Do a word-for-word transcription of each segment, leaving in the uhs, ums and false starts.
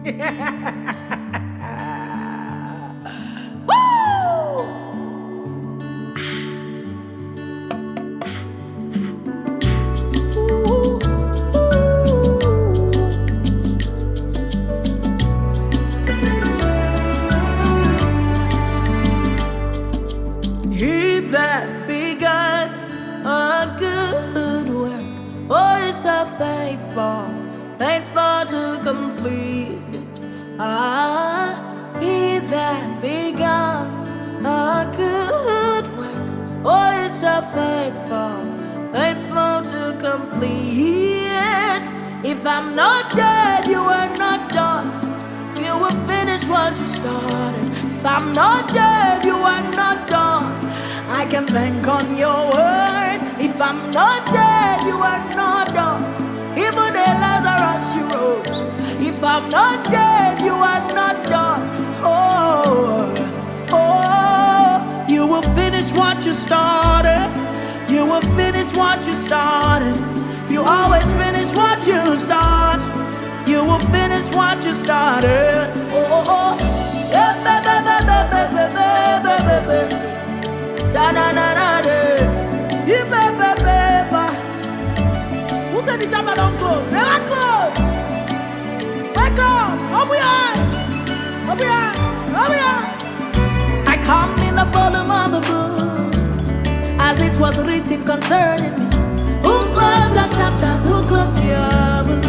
He that begun a good work, oh, is a faithful, faithful to complete. Ah, he that begun a good work, oh, is a faithful, faithful to complete. If I'm not dead, you are not done. You will finish what you started. If I'm not dead, you are not done. I can bank on your word. If I'm not dead, you are not done. Even the Lazarus you rose. If I'm not dead, you are not done. Oh, oh, you will finish what you started. You will finish what you started. You always finish what you start. You will finish what you started. Oh, oh, oh. Yeah, baby, baby, baby, baby, baby. Da na na na da. Yeah, baby, baby. Who said the chapter don't close? Never close. Wake up. Up we are. Up we are. Up we are. I come in the volume of the book, as it was written concerning me. Who closed the chapters? Who closed your book?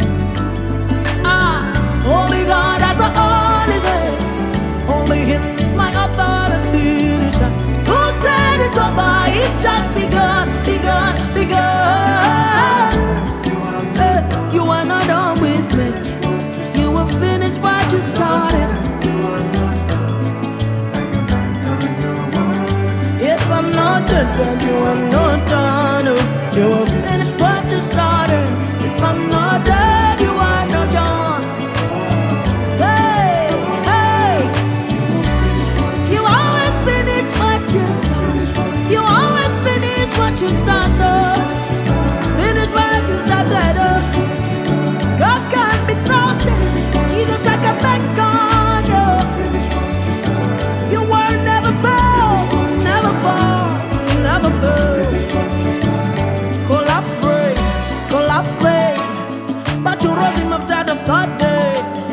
Ah, only God has a holy name. Only Him is my author and finisher. Who said it's over? It just begun, begun, begun. Uh, you are not done with me. You will finish what you started. If I'm not dead, then you are not done. You will finish what you started. If I'm not dead, you are not done. Hey, hey. You always finish what you started. You always finish what you started. Finish what you started. God can be trusted. Jesus, I can bank on you. You were never failed, never falls, never failed. Collapse, break, collapse, break. But you rose him after the third day.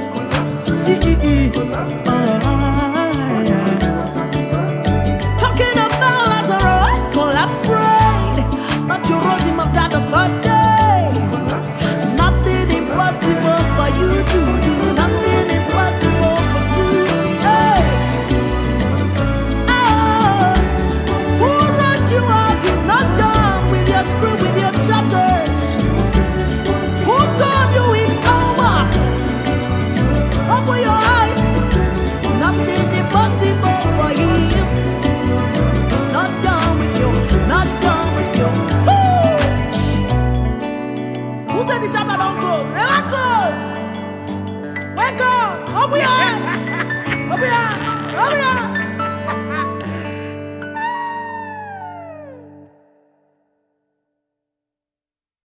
Talking about Lazarus, collapse, break. But you rose him after the third day. Nothing impossible for you to do. Nothing impossible for you. Hey. Oh. Who wrote you off? He's not done with your script, with your chapters. Who told you it's over? Open your eyes. Nothing impossible for him. He's not done with you. Not done with you. Woo! Who said the chapter don't close? Never close. Wake up. Up we are. Up we are. Up we are.